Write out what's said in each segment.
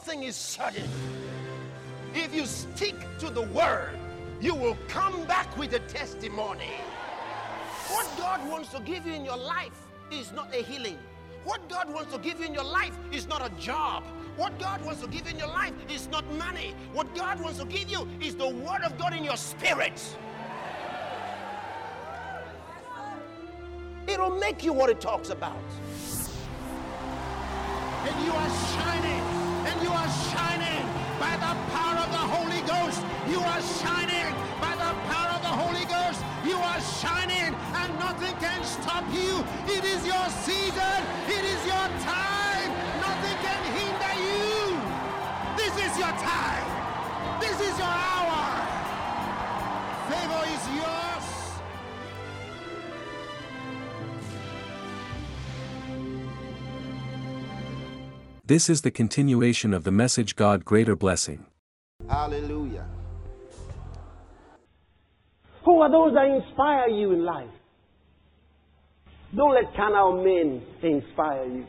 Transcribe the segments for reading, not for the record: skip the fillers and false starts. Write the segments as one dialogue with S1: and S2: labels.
S1: thing is certain. If you stick to the word, you will come back with a testimony. What God wants to give you in your life is not a healing. What God wants to give you in your life is not a job. What God wants to give you in your life is not money. What God wants to give you is the word of God in your spirit. It'll make you what it talks about. And you are shining. And you are shining by the power of the Holy Ghost. You are shining by the power of the Holy Ghost. You are shining and nothing can stop you. It is your season. It is your time. Nothing can hinder you. This is your time. This is your hour. Favor is yours.
S2: This is the continuation of the message, God Greater Blessing.
S1: Hallelujah.
S3: Who are those that inspire you in life? Don't let carnal men inspire you.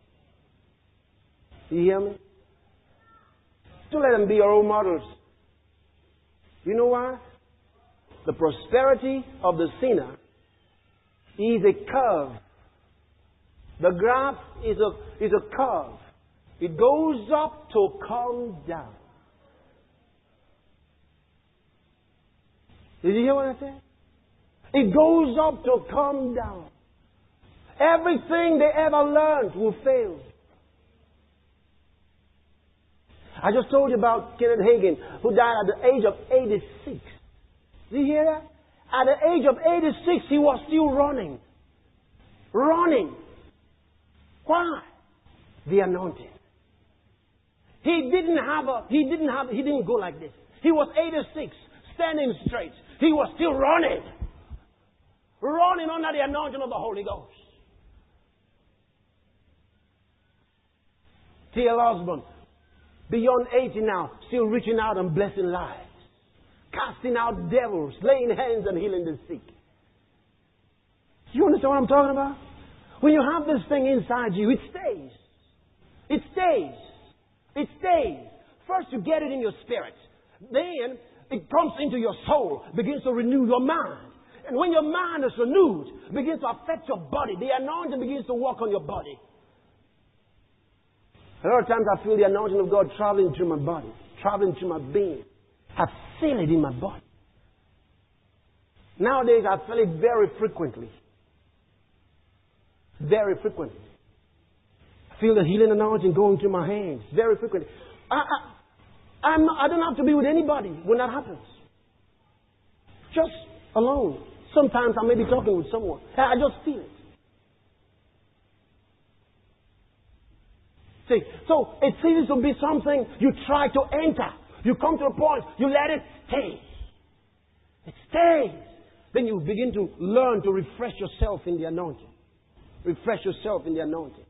S3: You hear me? Don't let them be your role models. You know why? The prosperity of the sinner is a curve. The graph is a curve. It goes up to come down. Did you hear what I said? It goes up to come down. Everything they ever learned will fail. I just told you about Kenneth Hagin, who died at the age of 86. Did you hear that? At the age of 86, he was still running. Running. Why? The anointing. He didn't go like this. He was 86, standing straight. He was still running. Running under the anointing of the Holy Ghost. T.L. Osborne, beyond 80 now, still reaching out and blessing lives. Casting out devils, laying hands and healing the sick. You understand what I'm talking about? When you have this thing inside you, it stays. It stays. It stays. First you get it in your spirit. Then it comes into your soul, begins to renew your mind. And when your mind is renewed, it begins to affect your body. The anointing begins to work on your body. A lot of times I feel the anointing of God traveling through my body, traveling through my being. I feel it in my body. Nowadays I feel it very frequently. Very frequently. I feel the healing anointing going through my hands very frequently. I don't have to be with anybody when that happens. Just alone. Sometimes I may be talking with someone. I just feel it. See, so it seems to be something you try to enter. You come to a point, you let it stay. It stays. Then you begin to learn to refresh yourself in the anointing. Refresh yourself in the anointing.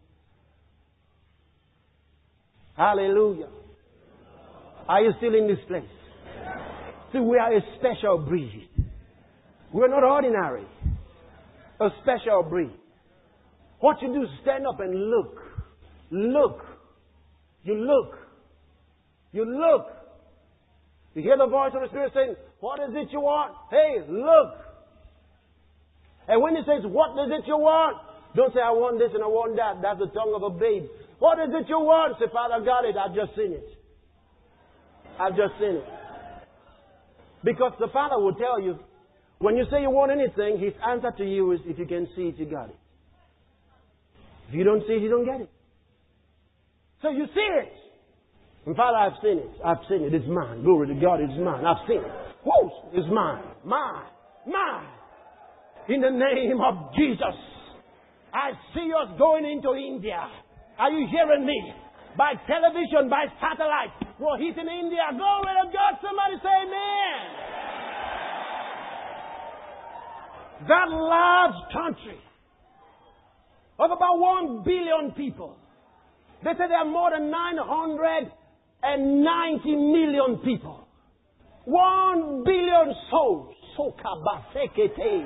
S3: Hallelujah. Are you still in this place? See, we are a special breed. We're not ordinary. A special breed. What you do is stand up and look. Look. You look. You look. You hear the voice of the Spirit saying, what is it you want? Hey, look. And when He says, what is it you want? Don't say, I want this and I want that. That's the tongue of a babe. What is it you want? Say, Father, I got it. I've just seen it. I've just seen it. Because the Father will tell you, when you say you want anything, His answer to you is, if you can see it, you got it. If you don't see it, you don't get it. So you see it. And Father, I've seen it. I've seen it. It's mine. Glory to God, it's mine. I've seen it. Whoa, it's mine. Mine. Mine. In the name of Jesus. I see us going into India. Are you hearing me? By television, by satellite. We're hitting India. Glory to God. Somebody say amen. That large country of about 1 billion people. They say there are more than 990 million people. 1 billion souls. Sokabasekete.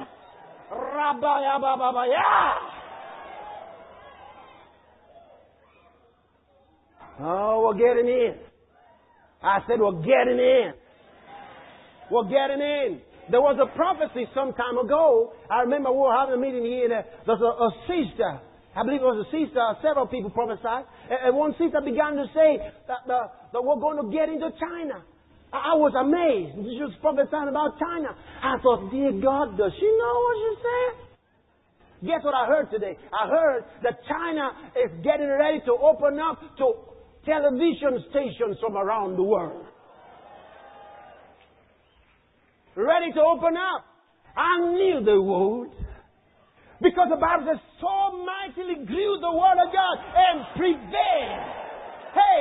S3: Rabayababaya. Oh, we're getting in. I said we're getting in. We're getting in. There was a prophecy some time ago. I remember we were having a meeting here. There's a sister. I believe it was a sister. Several people prophesied. And one sister began to say that we're going to get into China. I was amazed. She was prophesying about China. I thought, dear God, does she know what she's saying? Guess what I heard today? I heard that China is getting ready to open up to television stations from around the world. Ready to open up. I knew they would. Because the Bible says, so mightily grew the word of God and prevailed. Hey!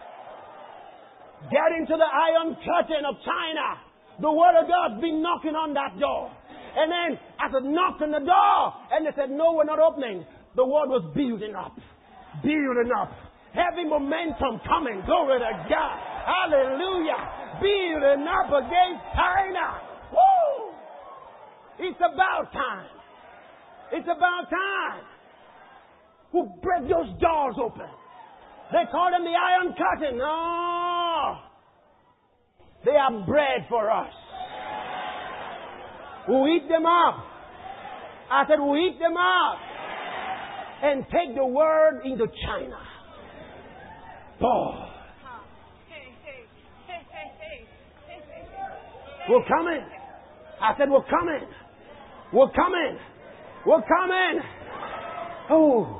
S3: Get into the iron curtain of China. The word of God's been knocking on that door. And then, as it knocked on the door, and they said, no, we're not opening. The word was building up. Building up. Heavy momentum coming. Glory to God. Hallelujah. Building up against China. Woo! It's about time. It's about time. Who break those doors open. They call them the iron curtain. No. They are bread for us. We'll eat them up. I said we'll eat them up. And take the word into China. Boy. We're coming. I said we're coming. We're coming. We're coming. Oh.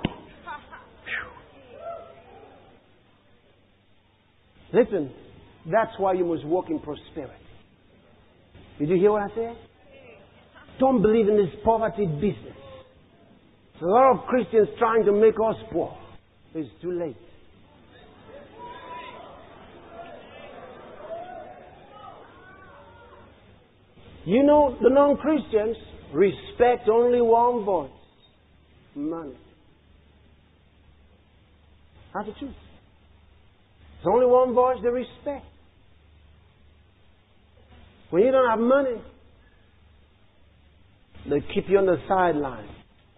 S3: Listen, that's why you must walk in prosperity. Did you hear what I said? Don't believe in this poverty business. There's a lot of Christians trying to make us poor. It's too late. You know, the non-Christians respect only one voice. Money. That's the truth. There's only one voice they respect. When you don't have money, they keep you on the sideline.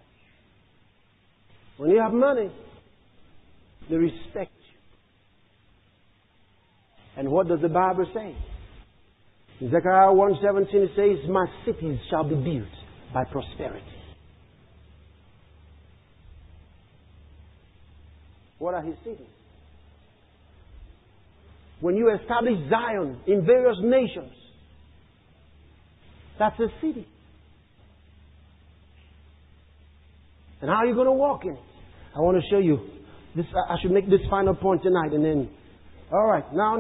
S3: When you have money, they respect you. And what does the Bible say? In Zechariah 1:17 it says, my cities shall be built by prosperity. What are his cities? When you establish Zion in various nations, that's a city. And how are you going to walk in it? I want to show you. This. I should make this final point tonight and then, all right, no.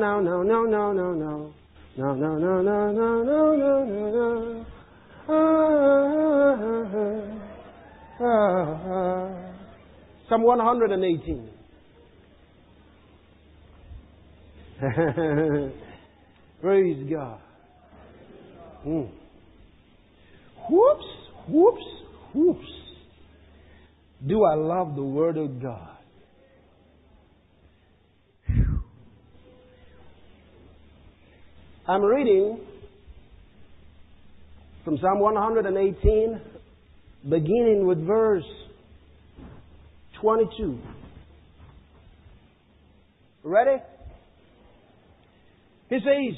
S3: Psalm 118. Praise God. Whoops. Do I love the Word of God? I'm reading from Psalm 118, beginning with verse 22. Ready? He says,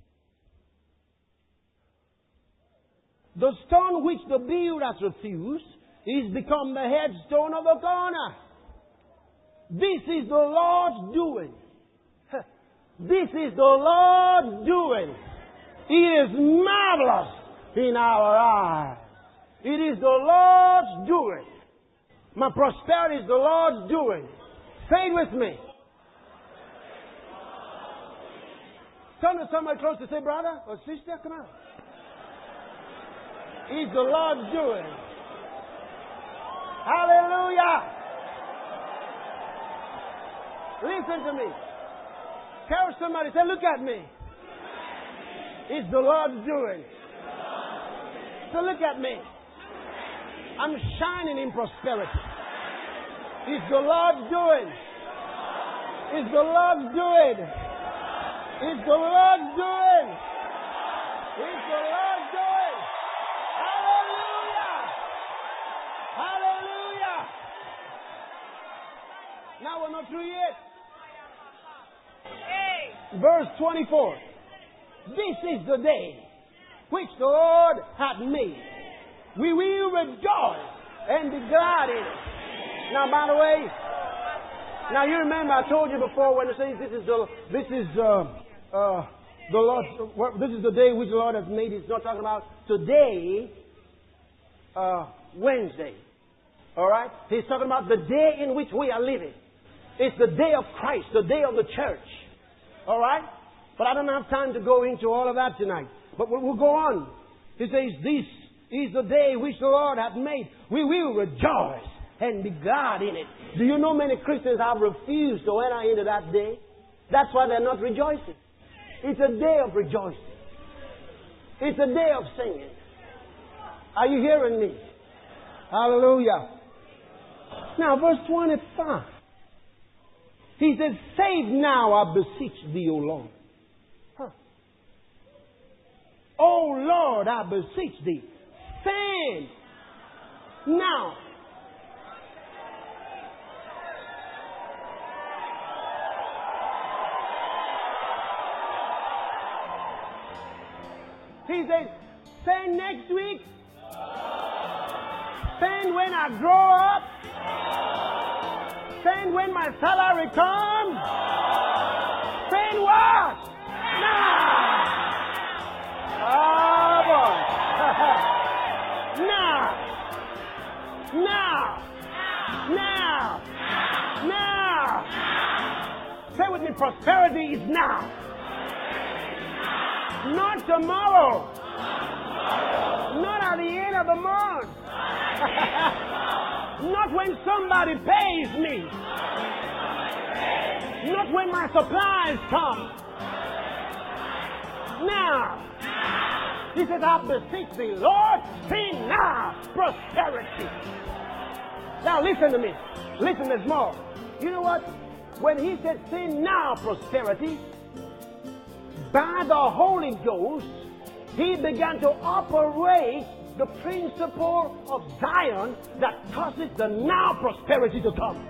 S3: the stone which the builders refused is become the headstone of the corner. This is the Lord's doing. This is the Lord's doing. It is marvelous in our eyes. It is the Lord's doing. My prosperity is the Lord's doing. Say it with me. Turn to somebody close to say, brother or sister, come on. It's the Lord's doing. Hallelujah. Listen to me. Tell somebody, say, look at me. It's the Lord's doing. So look at me. I'm shining in prosperity. It's the Lord's doing. It's the Lord's doing. It's the Lord's doing. It's the Lord's doing. Hallelujah. Hallelujah. Now we're not through yet. Verse 24. This is the day which the Lord hath made. We will rejoice and be glad in it. Now, by the way, now you remember I told you before when it says this is the Lord. This is the day which the Lord has made. It's not talking about today, Wednesday. All right? He's talking about the day in which we are living. It's the day of Christ, the day of the church. All right? But I don't have time to go into all of that tonight. But we'll go on. He says, this is the day which the Lord hath made. We will rejoice and be glad in it. Do you know many Christians have refused to enter into that day? That's why they're not rejoicing. It's a day of rejoicing. It's a day of singing. Are you hearing me? Hallelujah. Now, verse 25. He says, save now, I beseech thee, O Lord. O Lord, I beseech thee, save now. He says, send next week. Send when I grow up. Send when my salary comes. Send what? Now. Oh boy. Now. Now. Now. Now. Say with me, prosperity is now. Not tomorrow. Not at the end of the month. Not when somebody pays me. Not when my supplies come. Now. He says, I beseech thee, Lord, see now prosperity. Now listen to me. Listen, there's more. You know what? When he said, see now prosperity, by the Holy Ghost, he began to operate the principle of Zion that causes the now prosperity to come.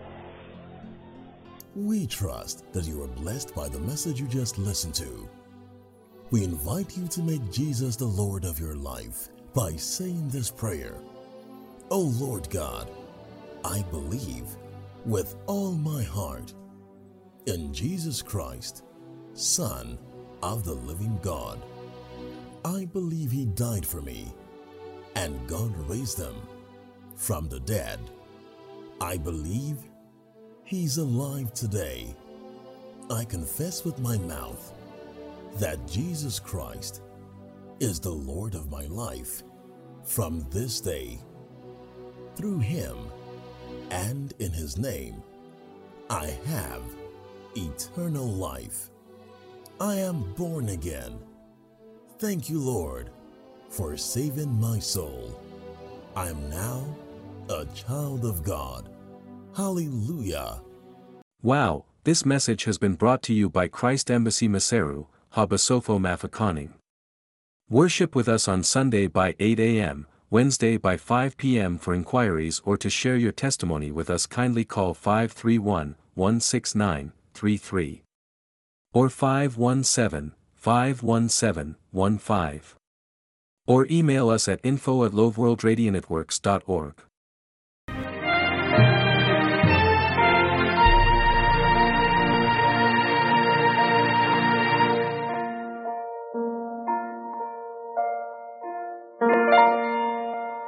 S4: We trust that you are blessed by the message you just listened to. We invite you to make Jesus the Lord of your life by saying this prayer. O Lord God, I believe with all my heart in Jesus Christ, Son of the living God. I believe He died for me, and God raised Him from the dead. I believe He's alive today. I confess with my mouth that Jesus Christ is the Lord of my life from this day. Through Him and in His name, I have eternal life. I am born again. Thank you, Lord, for saving my soul. I am now a child of God. Hallelujah.
S2: Wow, this message has been brought to you by Christ Embassy Maseru, Habasofo Mafakaning. Worship with us on Sunday by 8 a.m., Wednesday by 5 p.m. For inquiries or to share your testimony with us, kindly call 531-169-33 or 517-517-15 or email us at info@loveworldradionetworks.org.